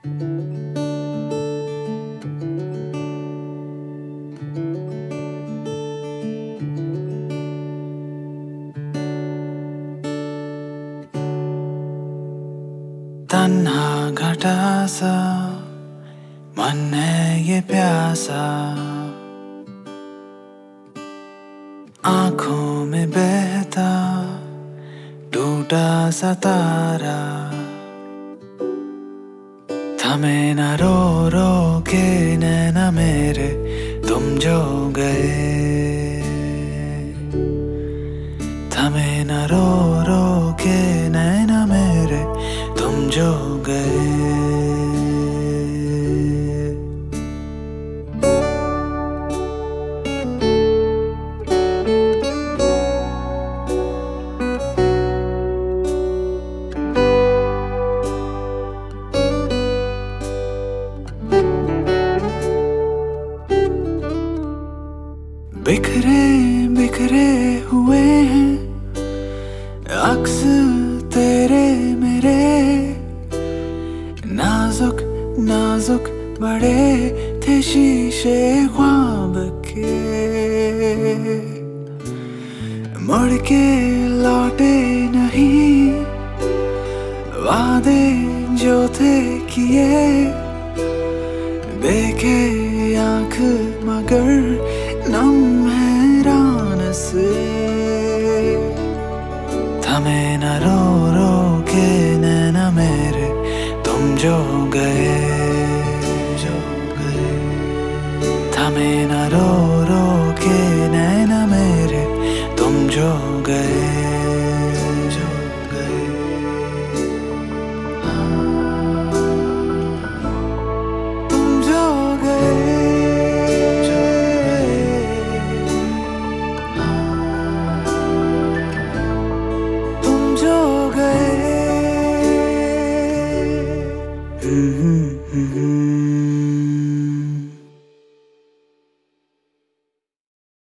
तन्हा घटा सा मन है ये प्यासा, आंखों में बहता टूटा सा तारा, थमे न रो रो के नैना मेरे तुम जो गए, थमे न रो रो के नैना मेरे तुम जो गए। बिखरे बिखरे हुए हैं अक्स तेरे मेरे, नाजुक नाजुक बड़े थे शीशे ख्वाब के, मुड़ के लौटे नहीं वादे जो थे किए, देखे आंख मगर नम हैरान से, थमे न रो रो के नैना मेरे तुम जो गए, थमे न रो रो के नैना मेरे तुम जो गए, तुम जो गए, तुम जो गए।